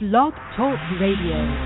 Blog Talk Radio.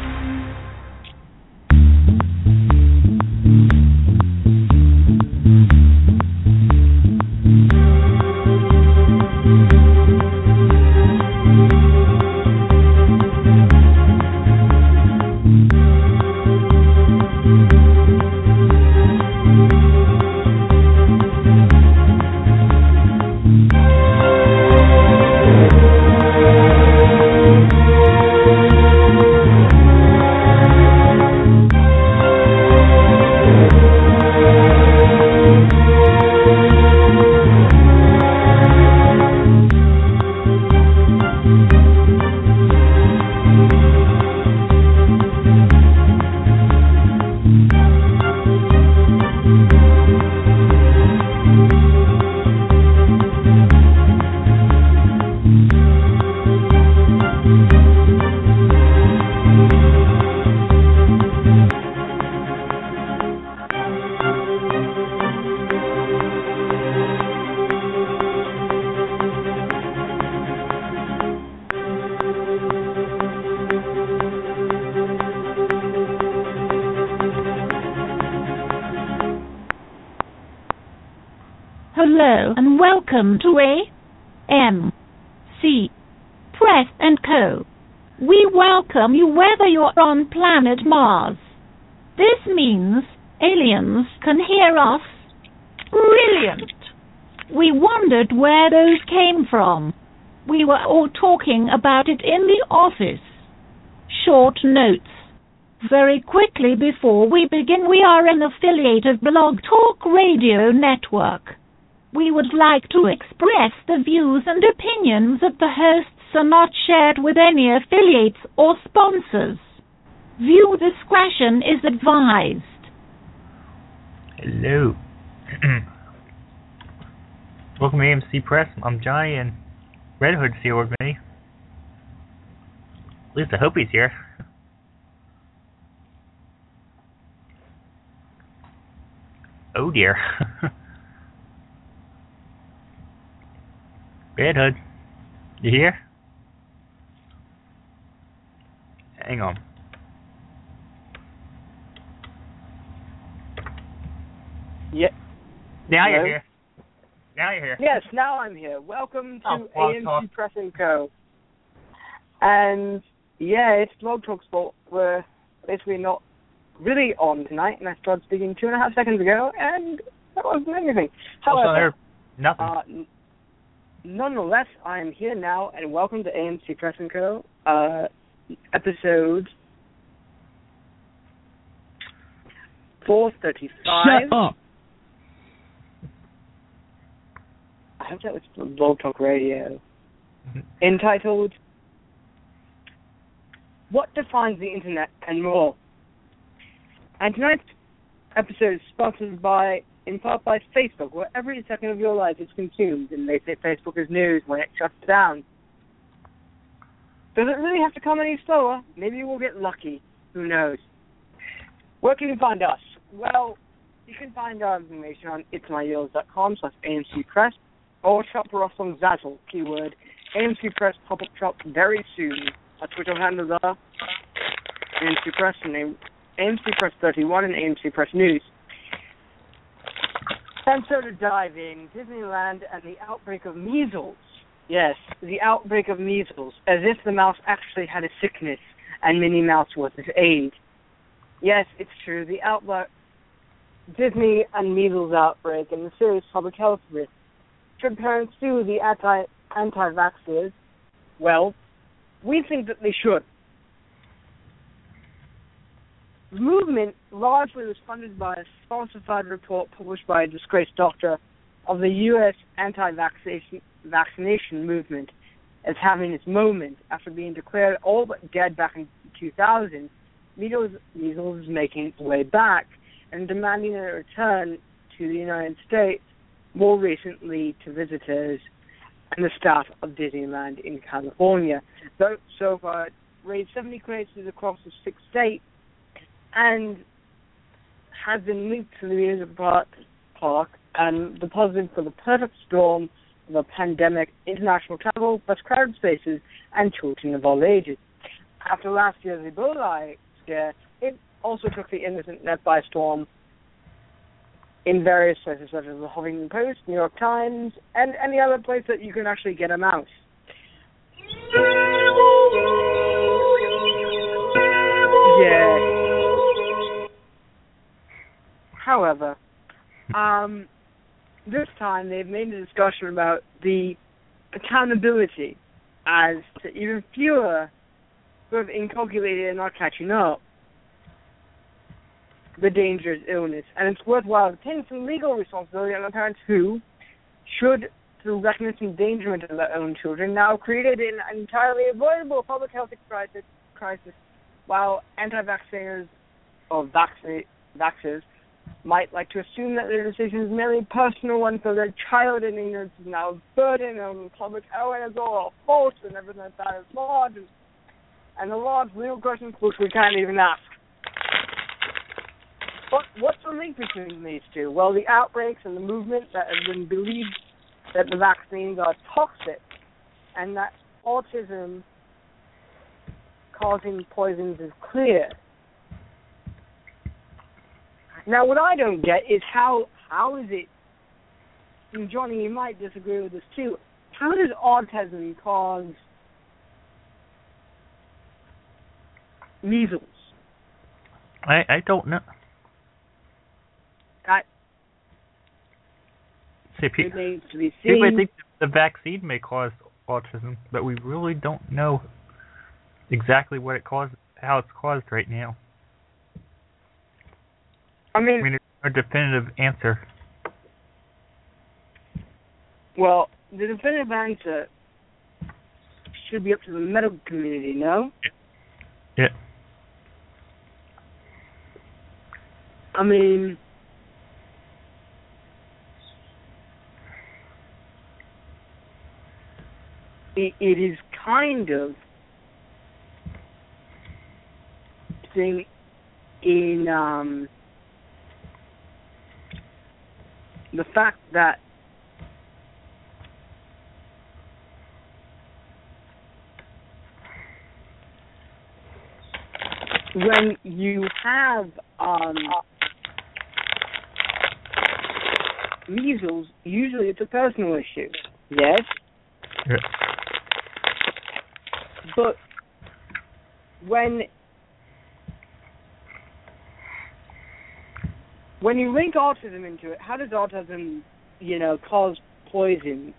Hello and welcome to AMC Press and Co. We welcome you whether you're on planet Mars. This means aliens can hear us. Brilliant! We wondered where those came from. We were all talking about it in the office. Short notes. Very quickly before we begin, we are an affiliated Blog Talk Radio network. We would like to express the views and opinions of the hosts are not shared with any affiliates or sponsors. Viewer discretion is advised. Hello. Welcome to AMC Press. I'm Johnny and Red Hood's here with me. At least I hope he's here. Oh dear. Red Hood, you here? Hang on. Yeah. Now Hello? you're here. Now you're here. Yes, now I'm here. Welcome to Blog AMC Talk. Press and Co. And yeah, it's Blog Talk Sport. We're basically not really on tonight, and I started speaking 2.5 seconds ago, and that wasn't anything. However, nothing. Nonetheless, I am here now, and welcome to AMC Press and Co. Episode 435. Shut up. I hope that was Blog Talk Radio. Entitled, What Defines the Internet and More. And tonight's episode is sponsored in part by Facebook, where every second of your life is consumed, and they say Facebook is news when it shuts down. Does it really have to come any slower? Maybe we'll get lucky. Who knows? Where can you find us? Well, you can find our information on itsmyheels.com/AMCPress, or shop for us on Zazzle, keyword AMC Press pop-up shop very soon. Our Twitter handles are AMC Press and AMC Press 31 and AMC Press News. And so to dive in, Disneyland and the outbreak of measles. Yes, the outbreak of measles, as if the mouse actually had a sickness and Minnie Mouse was its aid. Yes, it's true, the Disney and measles outbreak and the serious public health risk. Should parents sue the anti-vaxxers? Well, we think that they should. The movement largely was funded by a falsified report published by a disgraced doctor of the U.S. anti-vaccination movement as having its moment after being declared all but dead back in 2000. Measles is making its way back and demanding a return to the United States, more recently to visitors and the staff of Disneyland in California. Though so far, it raised 70 cases across the 6 states and has been linked to the amusement park and the positive for the perfect storm of a pandemic, international travel, plus crowded spaces, and children of all ages. after last year's Ebola scare, it also took the internet by storm in various places such as the Huffington Post, New York Times, and any other place that you can actually get a mouse. Yeah. However, this time they've made a discussion about the accountability as to even fewer who have inculcated and not catching up the dangerous illness. And it's worthwhile to take some legal responsibility on the parents who should, through recognition endangerment of their own children, now created an entirely avoidable public health crisis while anti-vaxxers or vaxxers might like to assume that their decision is merely a personal one, so their child in ignorance is now a burden on the public. Oh, and it's all false and everything like that is flawed. And the Lord's legal questions which we can't even ask. But what's the link between these two? Well, the outbreaks and the movement that have been believed that the vaccines are toxic and that autism causing poisons is clear. Now, what I don't get is how is it, and Johnny, you might disagree with this too, how does autism cause measles? I don't know. That remains to be seen. People seen. think the vaccine may cause autism, but we really don't know exactly what it causes, how it's caused right now. I mean, there's no definitive answer. Well, the definitive answer should be up to the medical community, no? Yeah. I mean, it is kind of thing in the fact that when you have measles, usually it's a personal issue. Yes? Yeah. But when you link autism into it, how does autism, cause poison?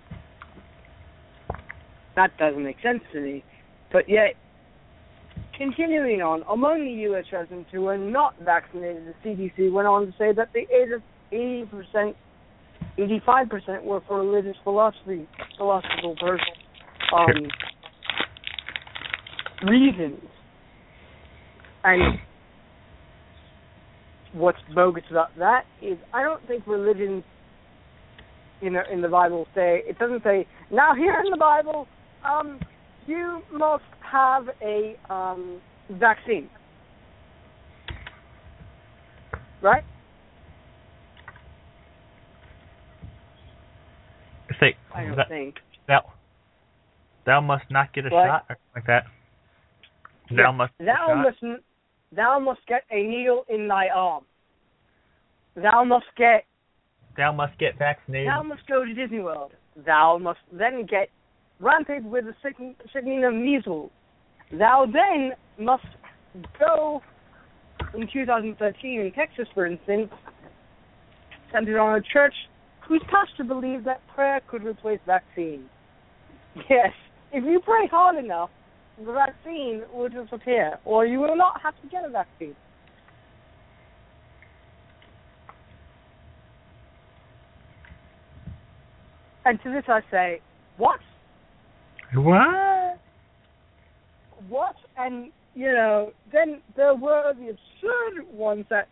That doesn't make sense to me. But yet, continuing on, among the U.S. residents who were not vaccinated, the CDC went on to say that the 85% were for religious philosophical reasons. And what's bogus about that is I don't think religions, in the Bible it doesn't say, now here in the Bible, you must have a vaccine. Right? Say, I don't think. Thou must not get a shot or something like that. Thou must get a needle in thy arm. Thou must get vaccinated. Thou must go to Disney World. Thou must then get rampage with the sickening of measles. Thou then must go, in 2013 in Texas, for instance, centered on a church whose pastor believed that prayer could replace vaccine. Yes, if you pray hard enough, the vaccine will disappear, or you will not have to get a vaccine. And to this I say, what? What? What? And, then there were the absurd ones that,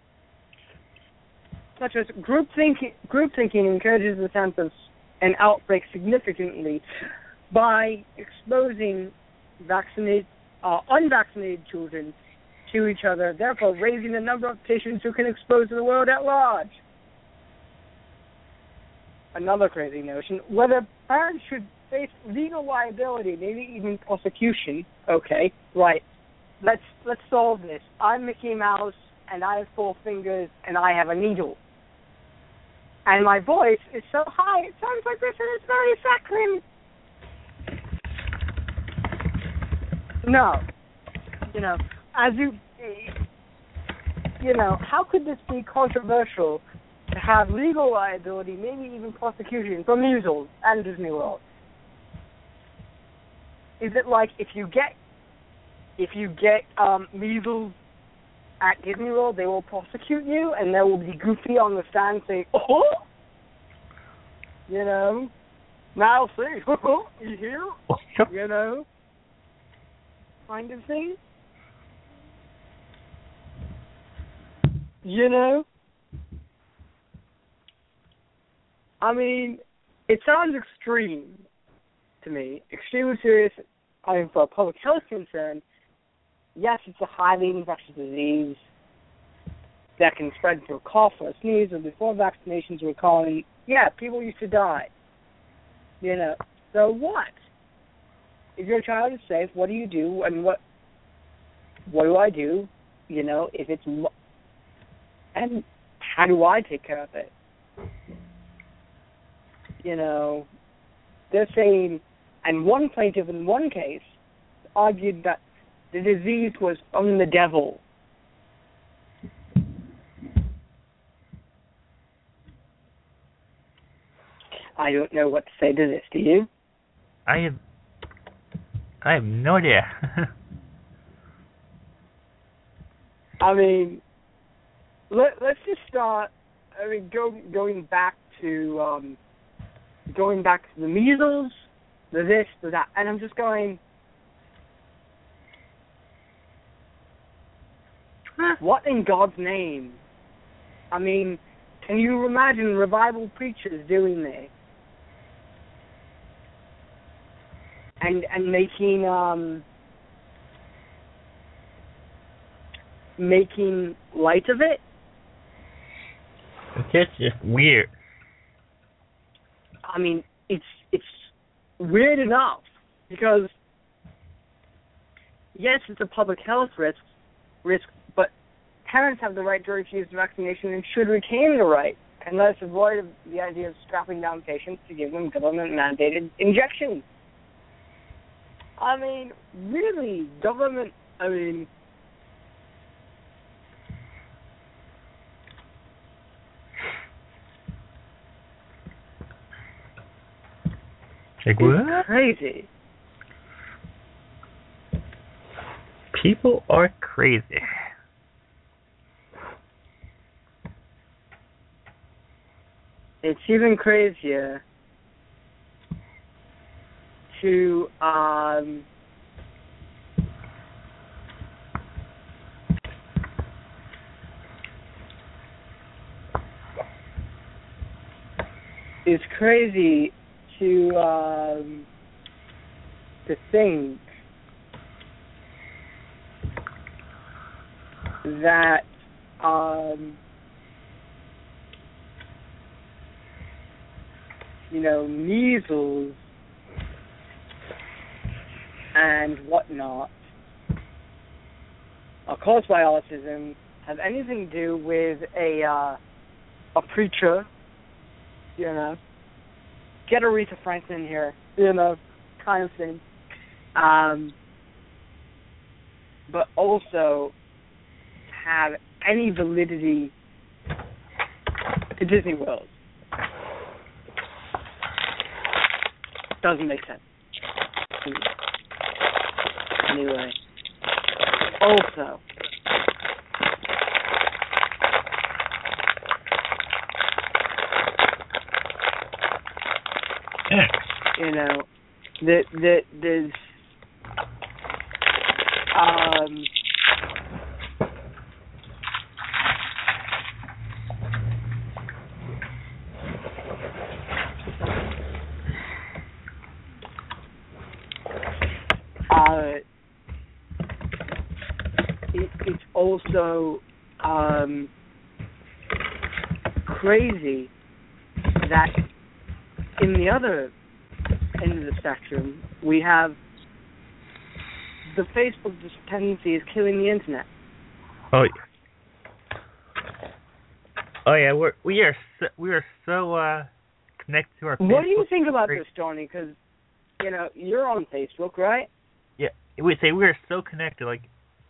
such as group thinking encourages the chance of an outbreak significantly by exposing unvaccinated children to each other, therefore raising the number of patients who can expose the world at large. Another crazy notion, whether parents should face legal liability, maybe even prosecution. Okay, right. Let's solve this. I'm Mickey Mouse, and I have 4 fingers, and I have a needle. And my voice is so high, it sounds like this, and it's very saccharine. No. How could this be controversial to have legal liability, maybe even prosecution, for measles and Disney World? Is it like if you get measles at Disney World, they will prosecute you, and there will be Goofy on the stand saying, "Oh, now see, you hear, kind of thing, I mean, it sounds extreme to me, extremely serious. I mean, for a public health concern, yes, it's a highly infectious disease that can spread through a cough or a sneeze, and before vaccinations were calling, people used to die. So what? If your child is safe, what do you do, and what do I do, if it's, and how do I take care of it? They're saying, and one plaintiff in one case argued that the disease was from the devil. I don't know what to say to this, do you? I have no idea. I mean, let's just start. I mean, going back to the measles, the this, the that, and I'm just going. What in God's name? I mean, can you imagine revival preachers doing this? And making light of it? It's just weird. I mean, it's weird enough because yes, it's a public health risk, but parents have the right to refuse vaccination and should retain the right, and let's avoid the idea of strapping down patients to give them government-mandated injections. I mean, really, government, I mean... Like, what? It's crazy. People are crazy. It's even crazier to it's crazy to think that measles and whatnot are caused by autism have anything to do with a preacher, get Aretha Franklin here, kind of thing. But also have any validity to Disney World. Doesn't make sense. Anyway. Also, there's it's also crazy that in the other end of the spectrum, we have the Facebook dependency is killing the internet. Oh yeah, we are so connected to our Facebook. What do you think about this, Johnny? Because you're on Facebook, right? Yeah, we say we are so connected. Like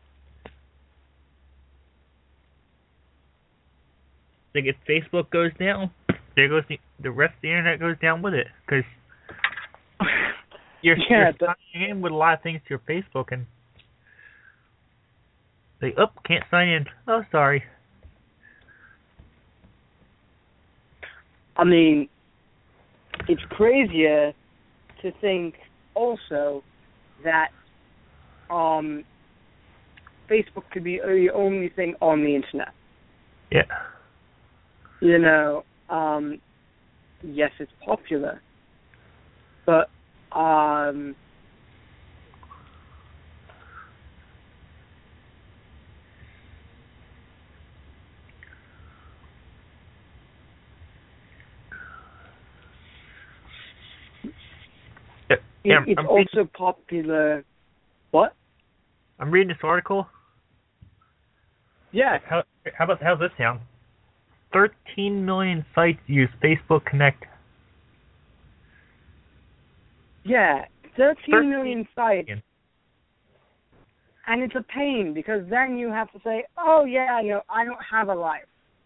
if Facebook goes down, there goes the rest of the internet goes down with it. Because you're signing in with a lot of things to your Facebook, and can't sign in. Oh, sorry. I mean, it's crazier to think also that Facebook could be the only thing on the internet. Yeah. Yes, it's popular, but it's also popular. What? I'm reading this article. Yeah. How's this sound? 13 million sites use Facebook Connect. Yeah, 13 million sites. And it's a pain because then you have to say, oh yeah, I don't have a life.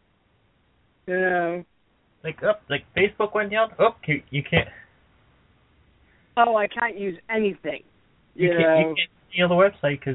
Like Facebook went down. You can't. Oh, I can't use anything. You can't steal the website because.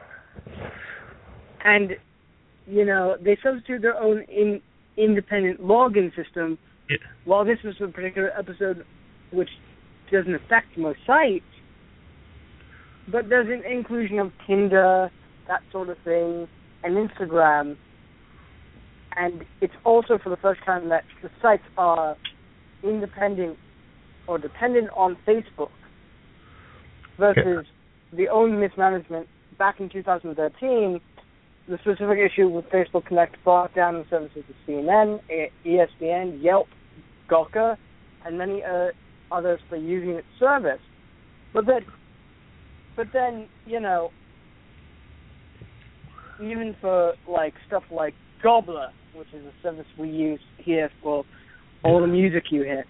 And they substitute their own independent login system. Yeah. While this was a particular episode which doesn't affect most sites, but there's an inclusion of Tinder, that sort of thing, and Instagram. And it's also for the first time that the sites are independent or dependent on Facebook versus the own mismanagement back in 2013. The specific issue with Facebook Connect brought down the services of CNN, ESPN, Yelp, Gawker, and many others for using its service. But then, even for stuff like Gobbler, which is a service we use here for all the music you hear,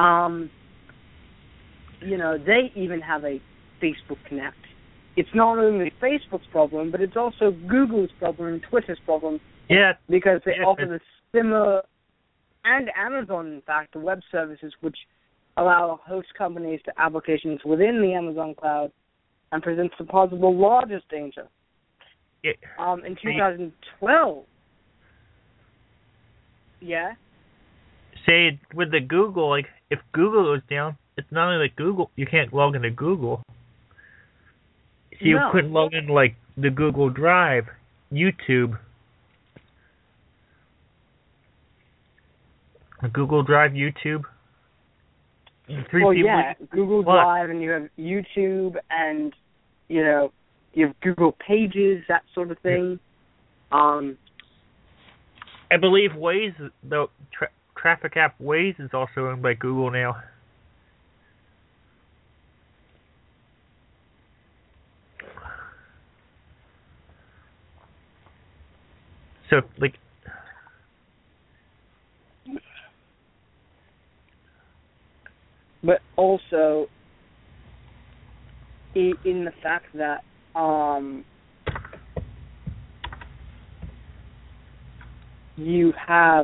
they even have a Facebook Connect. It's not only Facebook's problem, but it's also Google's problem and Twitter's problem. Yeah. Because they offer the similar, and Amazon, in fact, the web services which allow host companies to applications within the Amazon cloud and presents the possible largest danger. Yeah. In 2012. Yeah? Say, with the Google, if Google goes down, it's not only Google, you can't log into Google. So you couldn't log into the Google Drive, YouTube. Google Drive, YouTube. Google Drive, and you have YouTube, and you have Google Pages, that sort of thing. I believe Waze, the traffic app Waze, is also owned by Google now. So, but also in the fact that you have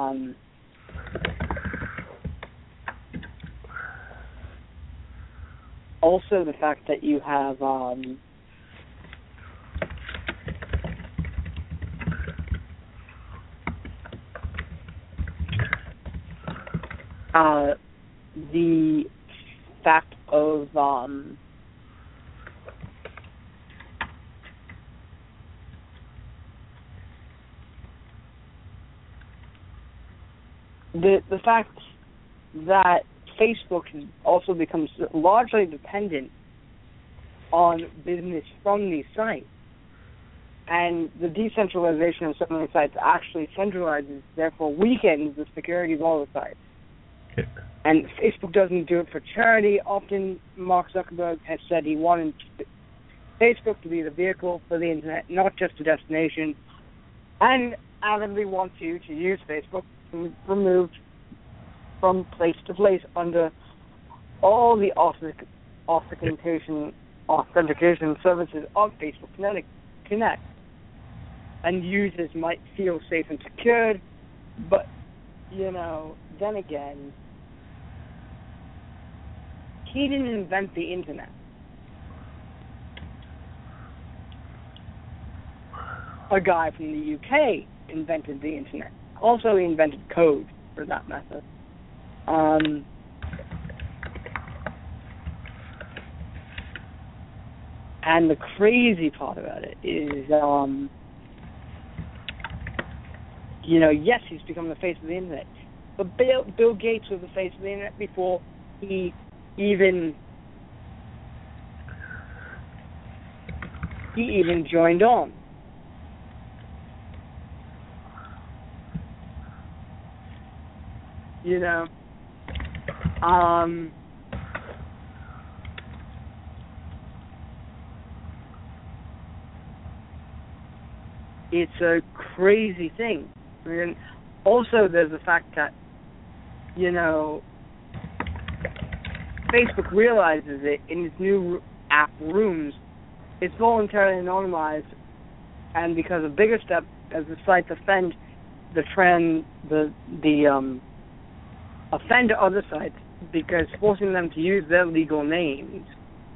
also the fact that you have the fact of the fact that Facebook also becomes largely dependent on business from these sites, and the decentralization of so many sites actually centralizes, therefore weakens the security of all the sites. And Facebook doesn't do it for charity. Often Mark Zuckerberg has said he wanted Facebook to be the vehicle for the internet, not just a destination, and adamantly wants you to use Facebook to be removed from place to place under all the authentication services of Facebook Connect. And users might feel safe and secured, but, then again, he didn't invent the internet. A guy from the UK invented the internet. Also, he invented code, for that matter. And the crazy part about it is, yes, he's become the face of the internet. But Bill Gates was the face of the internet before he even joined on. It's a crazy thing. And also, there's the fact that, Facebook realizes it in its new app Rooms. It's voluntarily anonymized, and because a bigger step, as the sites offend offend other sites, because forcing them to use their legal names.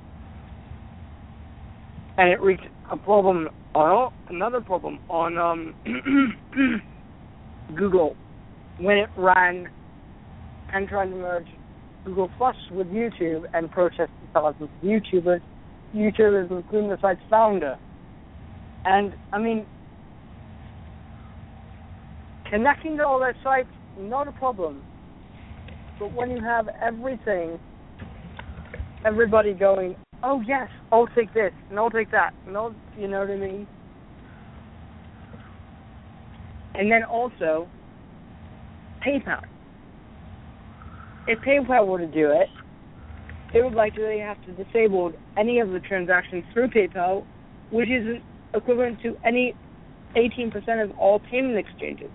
And it reached another problem on Google when it ran and tried to merge Google Plus with YouTube and protested thousands of YouTubers, including the site's founder. And, connecting to all their sites, not a problem. But when you have everybody going, oh yes, I'll take this, and I'll take that, and you know what I mean? And then also, PayPal. If PayPal were to do it, they would likely have to disable any of the transactions through PayPal, which is equivalent to any 18% of all payment exchanges.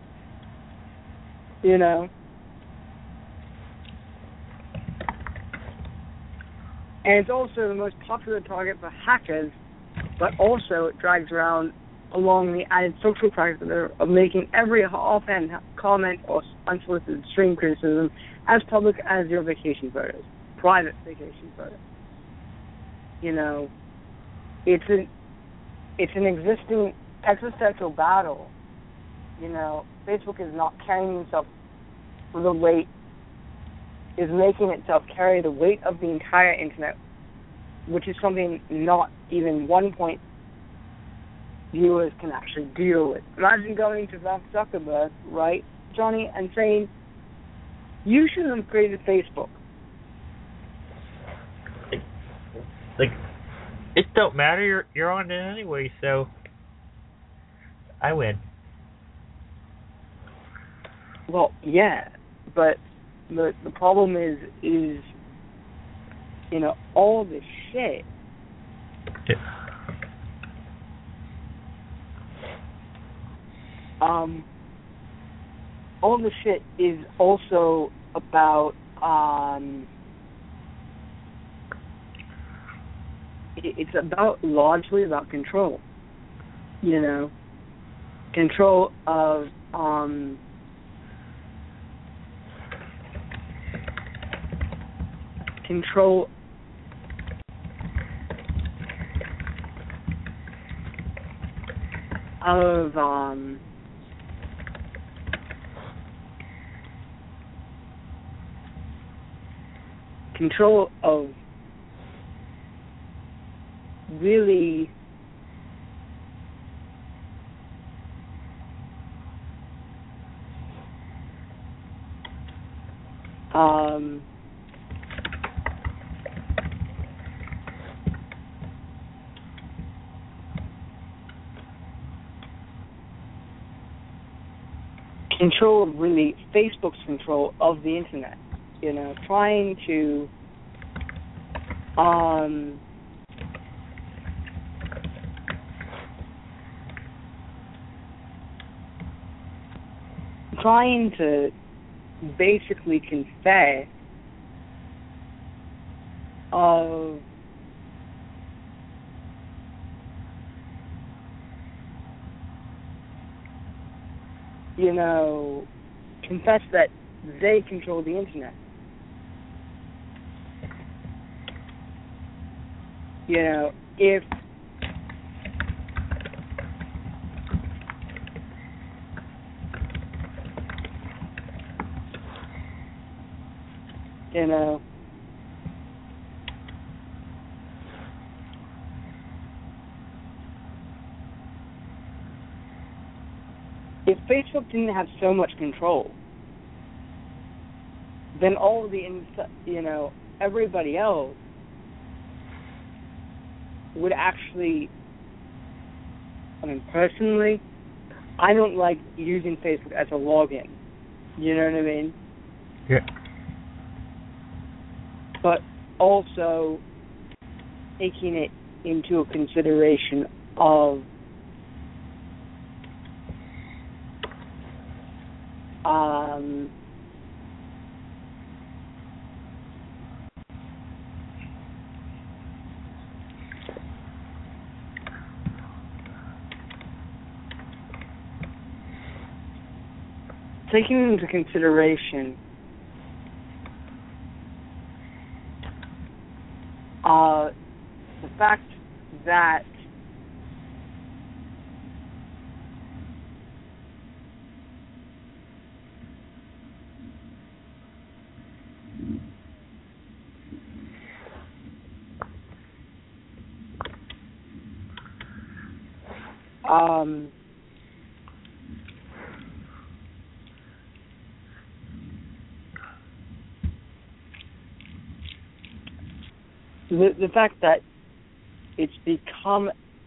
And it's also the most popular target for hackers, but also it drags around along the added social practice of making every offhand comment or unsolicited stream criticism as public as your vacation photos, private vacation photos. It's an existing existential battle. Facebook is not carrying itself the weight, is making itself carry the weight of the entire internet, which is something not even 1 point viewers can actually deal with. Imagine going to Mark Zuckerberg, right, Johnny, and saying, you should have created Facebook. It don't matter, you're on it anyway, so I win. Well, yeah, but the problem is all this shit. Yeah. All this shit is also about it's largely about control. Control of control of control of really control of really Facebook's control of the internet. trying to basically confess of confess that they control the internet. If if Facebook didn't have so much control, then all the everybody else would actually. I mean, personally, I don't like using Facebook as a login. You know what I mean? Yeah. But also taking it into a consideration of taking into consideration the fact that the fact that it's become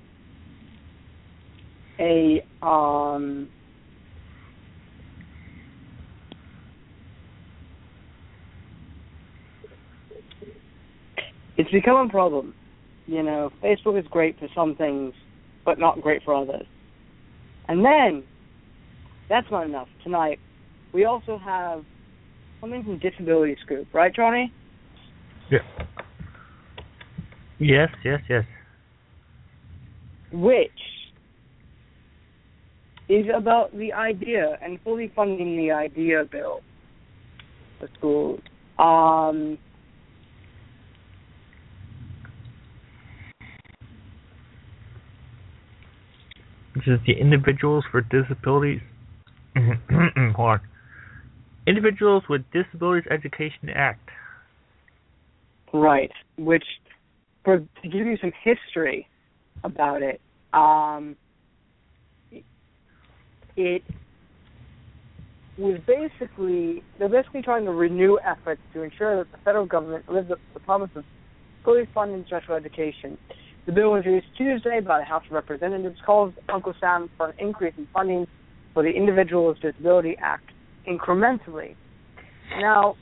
it's become a problem. Facebook is great for some things, but not great for others. And then, that's not enough. Tonight, we also have something from Disability Scoop, right, Johnny? Yeah. Yes. Which is about the IDEA and fully funding the IDEA bill for schools. Which is the Individuals for Disabilities. Hold on. Individuals with Disabilities Education Act. Right. Which, to give you some history about it, it was they're basically trying to renew efforts to ensure that the federal government lives up to the promise of fully funding special education. The bill was introduced Tuesday by the House of Representatives, calls Uncle Sam for an increase in funding for the Individuals with Disability Act incrementally. Now,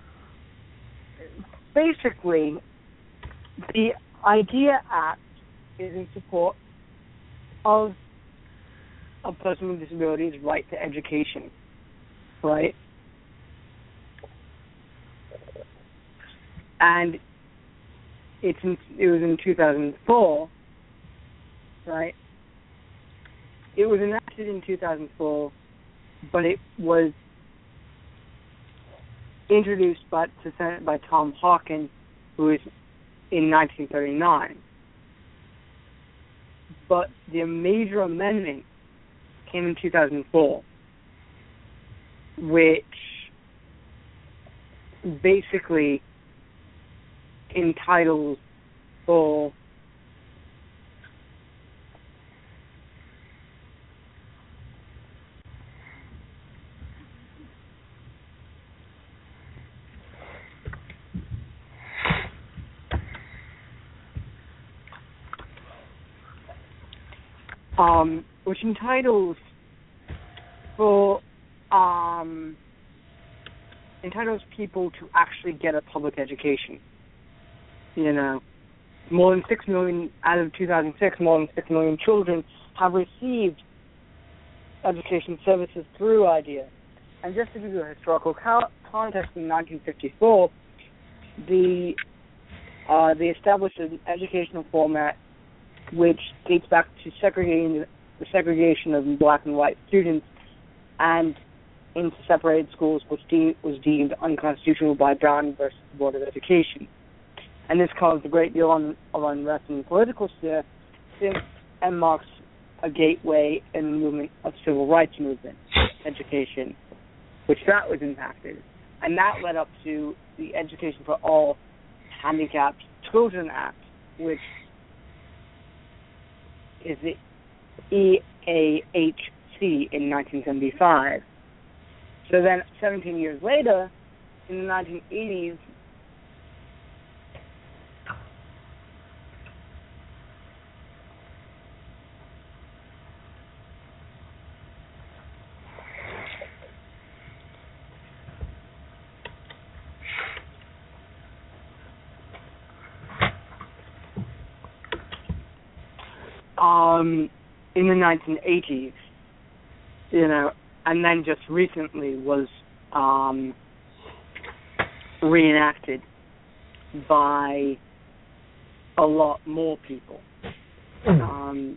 basically, the IDEA Act is in support of a person with disability's right to education, right? And it was in 2004, right? It was enacted in 2004, but it was introduced to Senate by Tom Hawken, who was in 1939. But the major amendment came in 2004, which basically entitles for which entitles for entitles people to actually get a public education. You know, more than 6 million, as of 2006, more than 6 million children have received education services through IDEA. And just to give you a historical context, in 1954, they established an educational format which dates back to the segregation of black and white students and into separated schools, which was deemed unconstitutional by Brown versus the Board of Education. And this caused a great deal of unrest in the political sphere and marks a gateway in the movement of civil rights movement, education, which that was impacted. And that led up to the Education for All Handicapped Children Act, which is the EAHC in 1975. So then 17 years later, in the 1980s, in the 1980s, you know, and then just recently was reenacted by a lot more people. And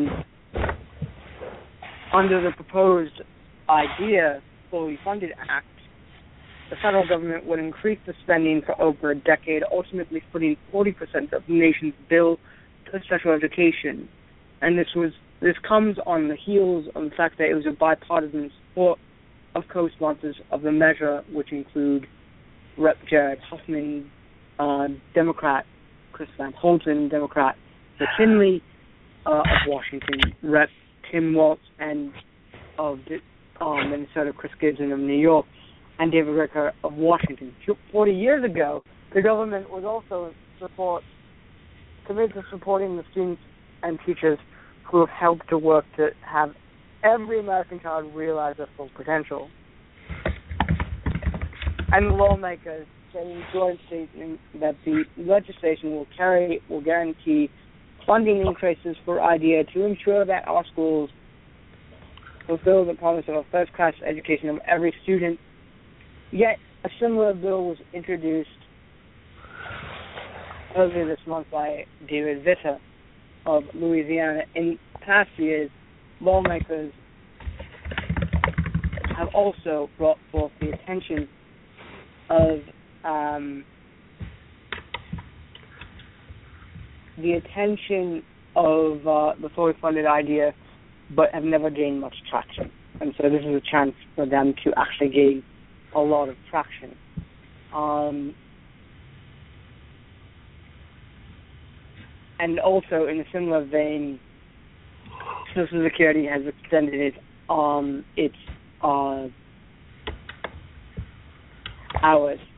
under the proposed IDEA Fully Funded Act, the federal government would increase the spending for over a decade, ultimately putting 40% of the nation's bill to special education. And this comes on the heels of the fact that it was a bipartisan support of co-sponsors of the measure, which include Rep. Jared Huffman, Democrat Chris Van Holten, Democrat McKinley of Washington, Rep. Tim Walz, and of Minnesota, Chris Gibson of New York, and David Ricker of Washington. 40 years ago, the government was also committed to supporting the students and teachers who have helped to work to have every American child realize their full potential. And the lawmakers say in joint statement that the legislation will guarantee funding increases for IDEA to ensure that our schools fulfill the promise of a first-class education of every student. Yet a similar bill was introduced earlier this month by David Vitter of Louisiana. In past years, lawmakers have also brought forth the attention of the fully funded IDEA, but have never gained much traction. And so this is a chance for them to actually gain a lot of traction. And also, in a similar vein, Social Security has extended its hours.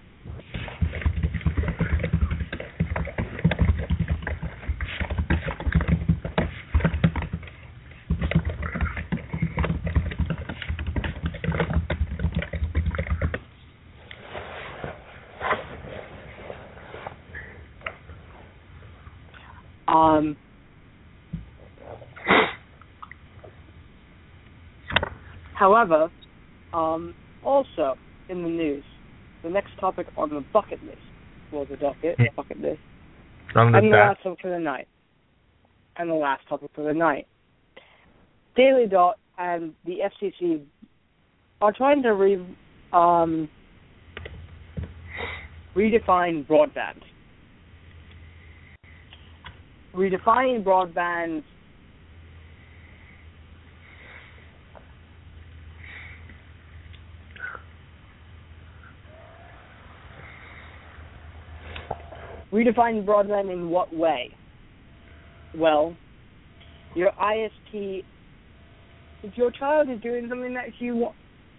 However, also in the news, the next topic on the bucket list, bucket list, and the last topic for the night. Daily Dot and the FCC are trying to redefine broadband. Redefining broadband in what way? Well, your ISP, if your child is doing something that you want,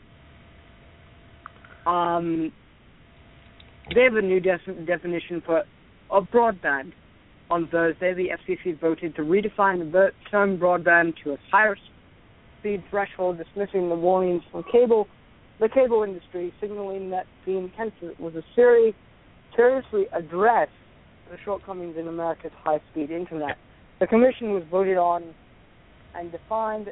they have a new definition of broadband. On Thursday, the FCC voted to redefine the term broadband to a higher speed threshold, dismissing the warnings from cable the cable industry, signaling that the intent was to seriously address the shortcomings in America's high-speed internet. The commission was voted on and defined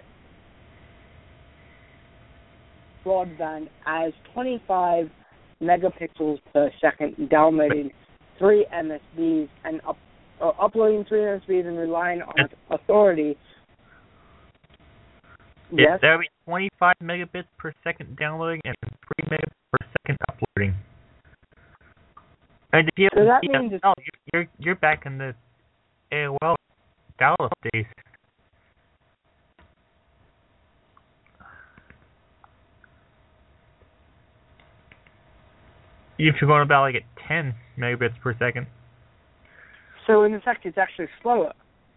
broadband as 25 megapixels per second, downloading 3 MSBs and uploading 3 MSBs and relying on authority. Yes? That would be 25 megabits per second downloading and 3 megabits per second uploading. And so that means you're back in the AOL dial-up days. If you're going about at 10 megabits per second. So in effect, it's actually slower.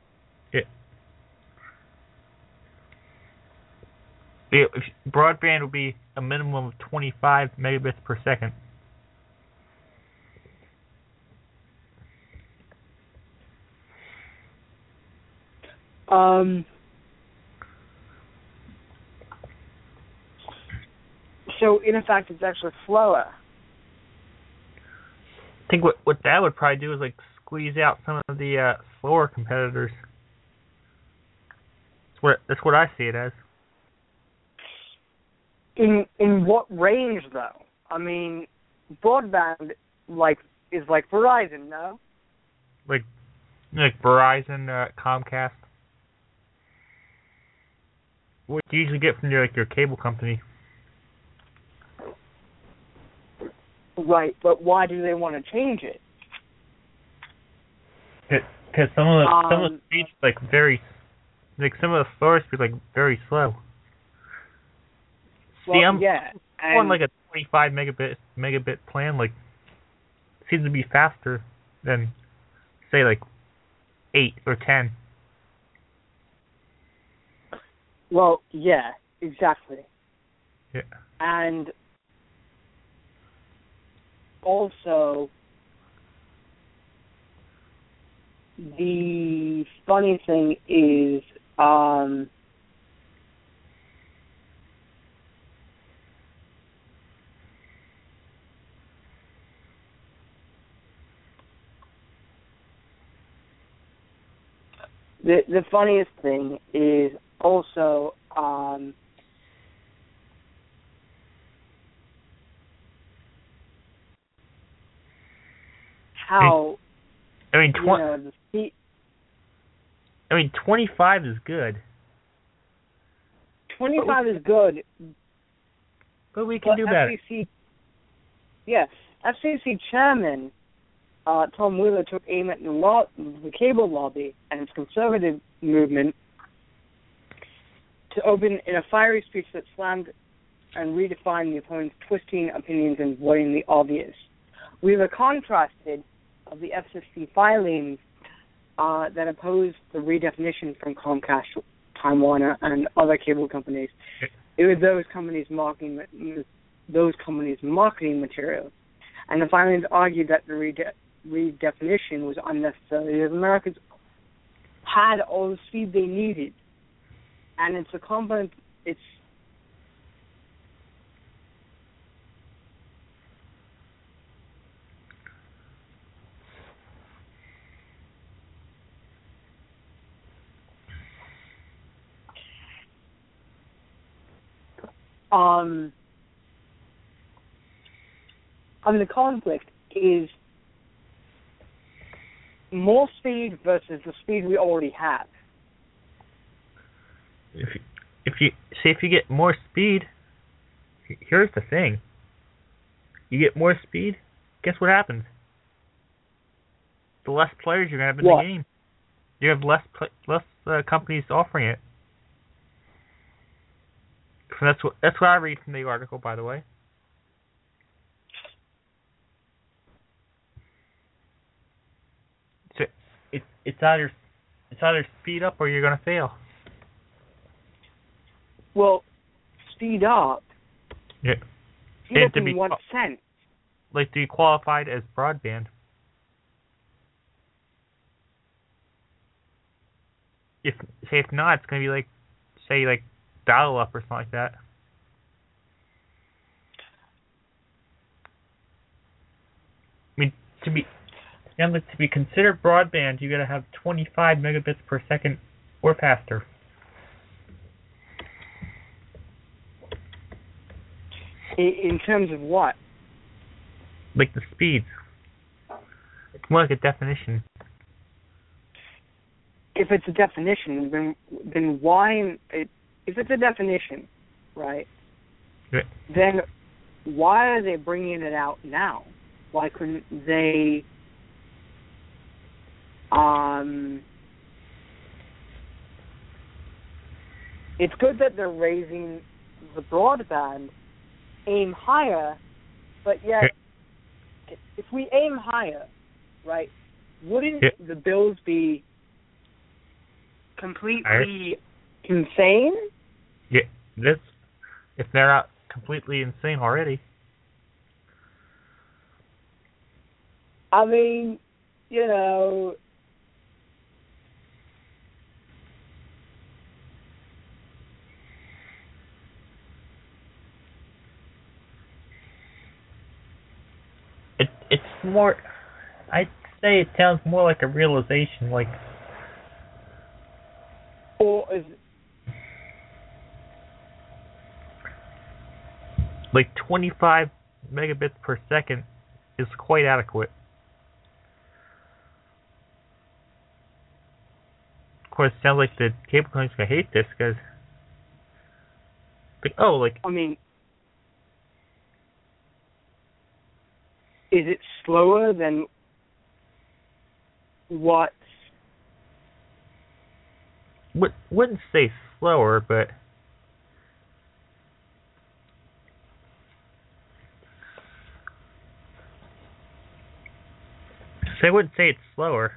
Broadband would be a minimum of 25 megabits per second. So in effect, it's actually slower. I think what that would probably do is squeeze out some of the slower competitors. That's what I see it as. In what range though? I mean, broadband is like Verizon, no? Like Verizon, Comcast. What do you usually get from your cable company? Right, but why do they want to change it? Because some of the speeds very, some of the slower speeds very slow. Well, see, I'm and on a 25 megabit plan. Seems to be faster than say 8 or 10. Well, yeah, exactly. Yeah. And also, the funny thing is, the funniest thing is also, how, I mean, 25 is good. 25 is good. But we can do better. Yes, FCC chairman Tom Wheeler took aim at the cable lobby and its conservative movement to open in a fiery speech that slammed and redefined the opponent's twisting opinions and avoiding the obvious. Wheeler contrasted of the FCC filings that opposed the redefinition from Comcast, Time Warner, and other cable companies. It was those companies' marketing materials. And the filings argued that the redefinition was unnecessary, as Americans had all the speed they needed. And it's a component, it's the conflict is more speed versus the speed we already have. If you get more speed, here's the thing. You get more speed, guess what happens? The less players you're gonna have in the game. You have less companies offering it. So that's what I read from the article, by the way. So it's either speed up or you're gonna fail. Well, speed up. Yeah. Speed up in what sense? To be qualified as broadband. If not, it's gonna be say dial-up or something like that. to be considered broadband, you gotta have 25 megabits per second or faster. In terms of what? Like the speeds. It's more like a definition. If it's a definition, then why? If it's a definition, right? Yeah. Then why are they bringing it out now? Why couldn't they? It's good that they're raising the broadband aim higher, but yet if we aim higher, right, wouldn't the bills be completely insane? Yeah, if they're not completely insane already. I mean, you know, it's more, I'd say it sounds more like a realization, like, or is like 25 megabits per second is quite adequate. Of course, it sounds like the cable company's gonna hate this because, I mean, is it slower than what? Wouldn't say slower, but I wouldn't say it's slower.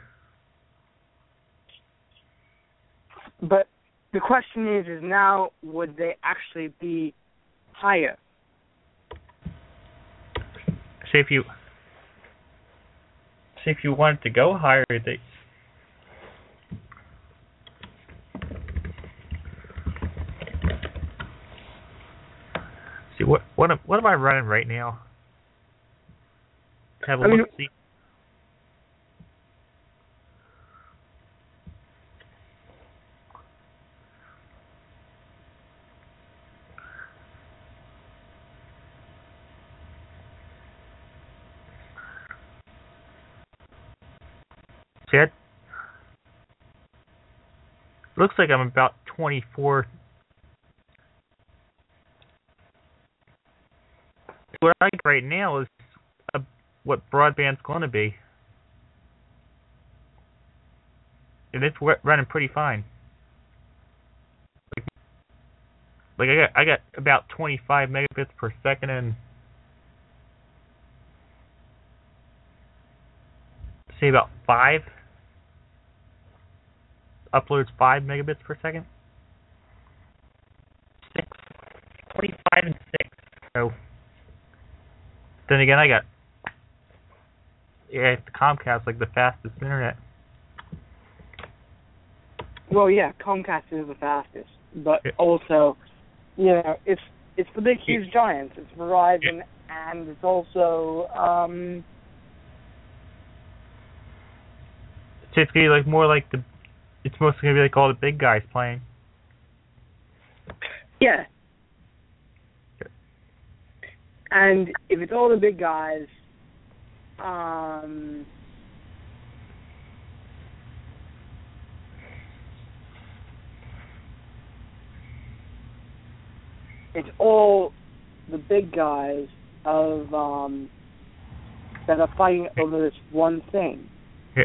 But the question is now, would they actually be higher? Say if you wanted to go higher, they. See what am I running right now? Have a look. See. See, it looks like I'm about 24. What I get right now is what broadband's going to be. And it's running pretty fine. Like I got about 25 megabits per second and say about 5 uploads 5 megabits per second. 25 and 6. So then again, I got the Comcast, like the fastest internet. Well, yeah, Comcast is the fastest, but also, you know, it's the big huge giants. It's Verizon, and it's also So it's gonna be like more like it's mostly gonna be like all the big guys playing. Yeah. And if it's all the big guys, it's all the big guys of that are fighting over this one thing. Yeah.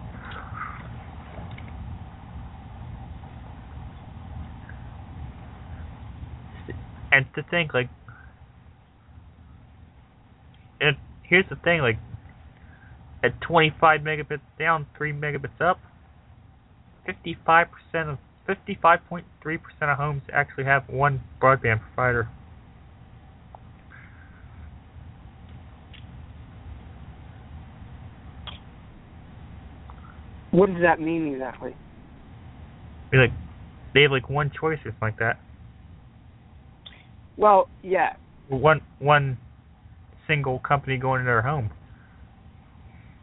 And to think, like, and here's the thing, like, at 25 megabits down, 3 megabits up, 55.3% of homes actually have one broadband provider. What does that mean exactly? Like, they have like one choice or something like that. Well, yeah. One single company going into their home.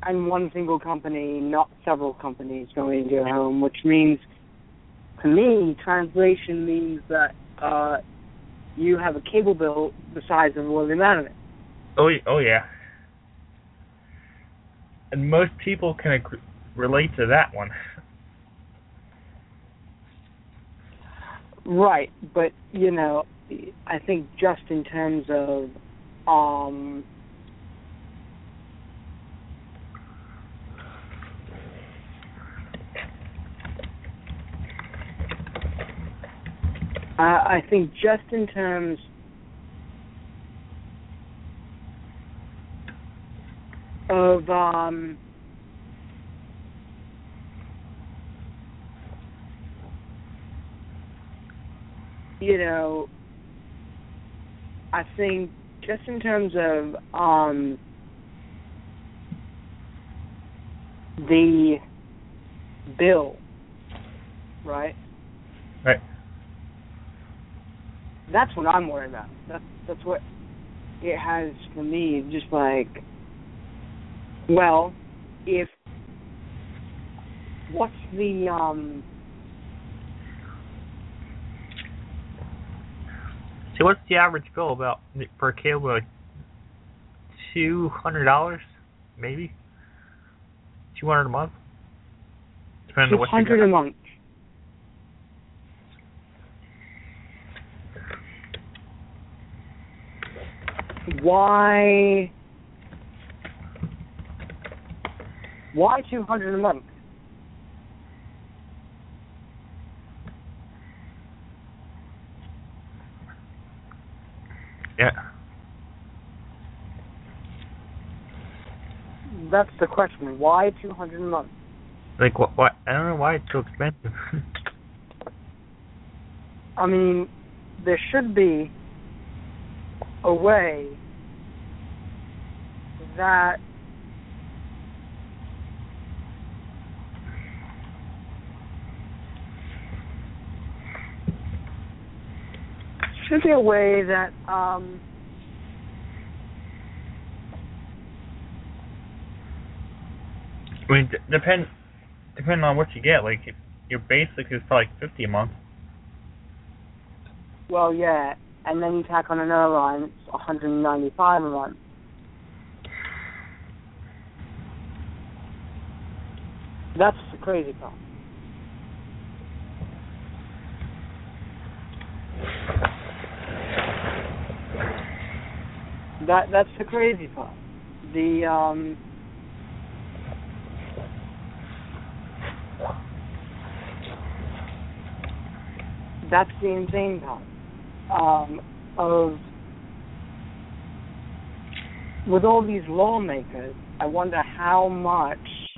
and one single company, not several companies going into your home, which means, to me, translation means that you have a cable bill the size of William Adams. Oh yeah. And most people can relate to that one. Right, but, you know, I think just in terms of I think just in terms of you know, I think just in terms of the bill, right? Right. That's what I'm worried about. That's what it has for me. Just like, well, if what's the So what's the average bill about for a cable? Like $200, maybe. $200 a month. Depending on what you get. $200 a month. Why $200 a month? Yeah. That's the question. Why $200 a month? Like what? I don't know why it's so expensive. I mean, there should be a way that I mean, depending on what you get. Like your basic is probably $50 a month. Well, yeah, and then you tack on another line, it's $195 a month. That's the crazy part. That's the crazy part. That's the insane part. With all these lawmakers, I wonder how much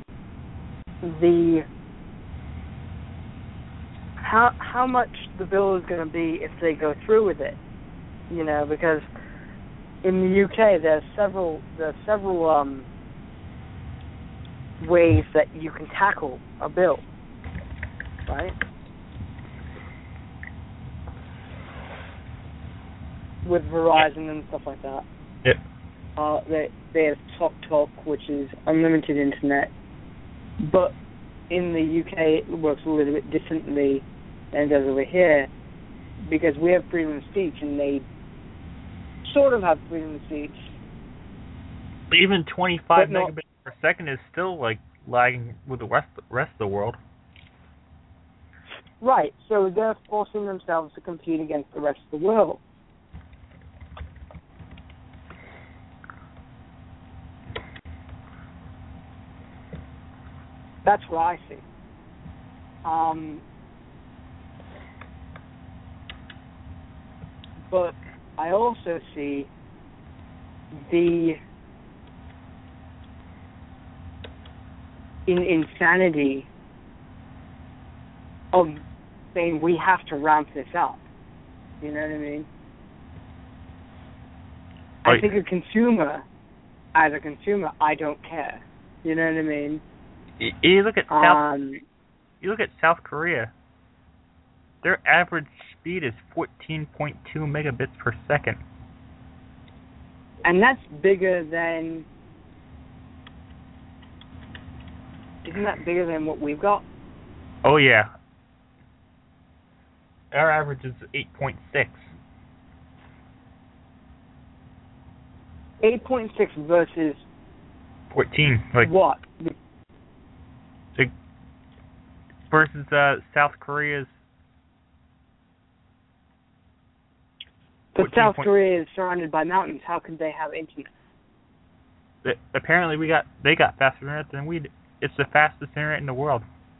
how much the bill is going to be if they go through with it. You know, because in the UK there are several ways that you can tackle a bill, right? With Verizon and stuff like that. Yep. They have TalkTalk, which is unlimited internet, but in the UK it works a little bit differently than it does over here, because we have freedom of speech and they sort of have freedom of speech. Even 25 megabits per second is still like lagging with the rest of the world. Right, so they're forcing themselves to compete against the rest of the world. That's what I see. But I also see the insanity of saying we have to ramp this up. You know what I mean? Right. I think as a consumer, I don't care. You know what I mean? You look at South Korea. Their average speed is 14.2 megabits per second. And that's bigger than Isn't that bigger than what we've got? Oh, yeah. Our average is 8.6. 8.6 versus 14. Like what? Versus South Korea's. But South Korea is surrounded by mountains. How could they have internet? Apparently, they got faster internet than we did. It's the fastest internet in the world.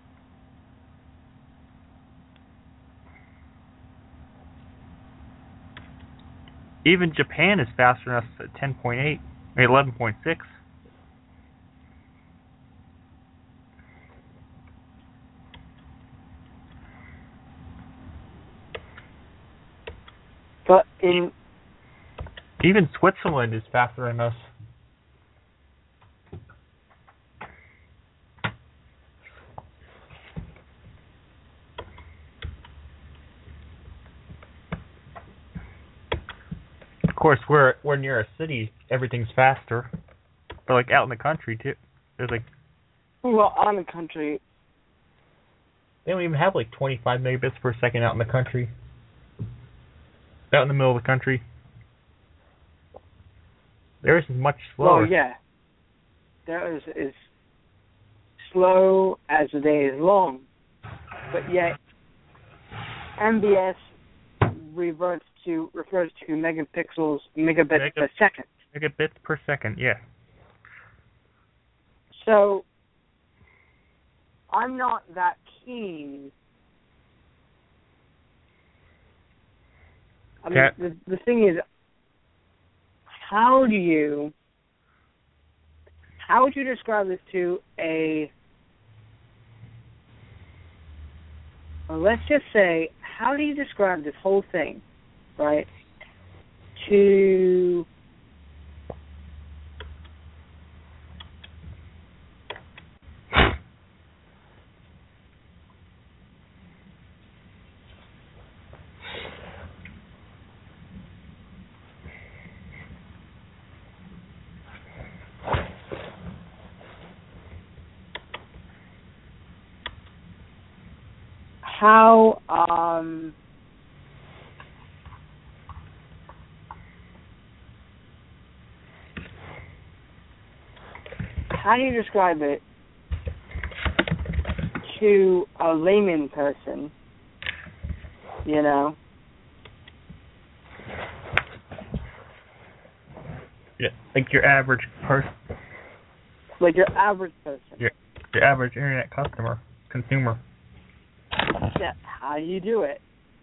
Even Japan is faster than us at 10.8, 11.6. But even Switzerland is faster than us. Of course, we're near a city. Everything's faster. But like out in the country too, there's like. Well, out in the country. They don't even have like 25 megabits per second out in the country. Out in the middle of the country. Theirs is much slower. Well, yeah. Theirs is slow as the day is long. But yet, MBS refers to megabits per second. Megabits per second, yeah. So, I'm not that keen. I mean, the thing is, how would you describe this to let's just say, how do you describe this whole thing, right, to how do you describe it to a layman person, you know? Yeah, like your average person. Like your average person. Your average internet consumer. Yeah, how do you do it?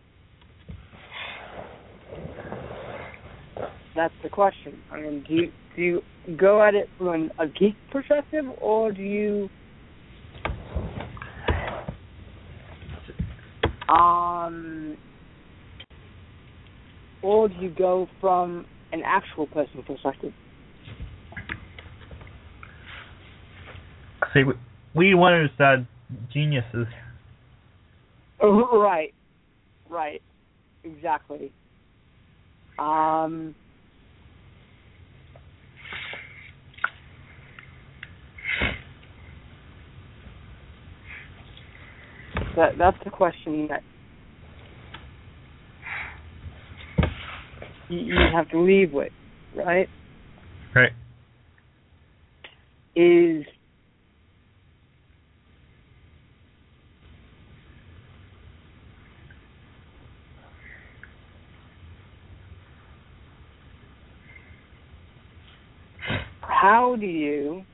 That's the question. I mean, do you go at it from a geek perspective, or do you go from an actual person perspective? See, we wanted to geniuses. Right, exactly. That's the question that you have to leave with, right? Right. Is how do you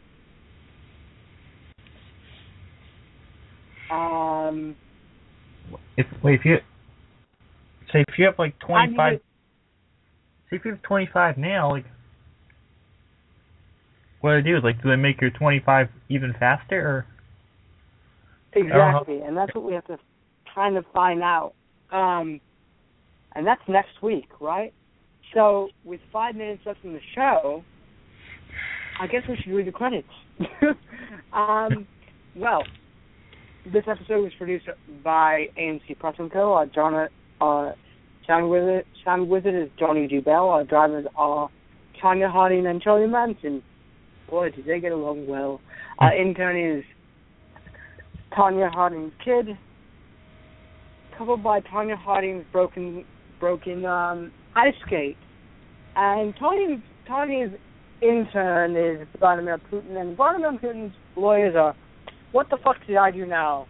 if you have like 25, if you have 25 now, like, what do they do? Like, do they make your 25 even faster, or? Exactly, and that's what we have to kind of find out. And that's next week, right? So, with 5 minutes left in the show, I guess we should read the credits. Well, this episode was produced by AMC Press & Co. Sound Wizard is Johnny G. Bell. Our drivers are Tanya Harding and Charlie Manson. Boy, did they get along well. Our intern is Tonya Harding's kid, coupled by Tonya Harding's broken ice skate. And Tanya's intern is Vladimir Putin, and Vladimir Putin's lawyers are, what the fuck did I do now?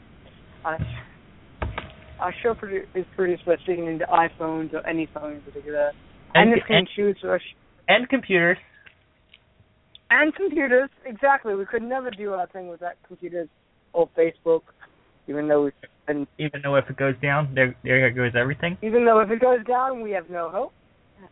Our show is produced by sticking into iPhones or any phone in particular. And computers. And computers, exactly. We could never do our thing without computers or Facebook, even though if it goes down, there goes everything. Even though if it goes down, we have no hope.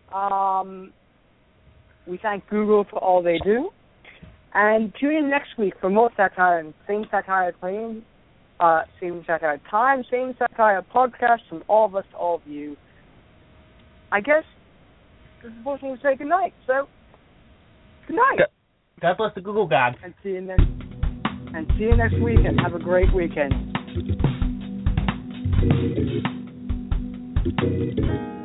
We thank Google for all they do. And tune in next week for more satire and same satire claim, same satire time, same satire podcast from all of us to all of you. I guess this is supposed to say good night. So, good night. God bless the Google God. And see you next week, and have a great weekend.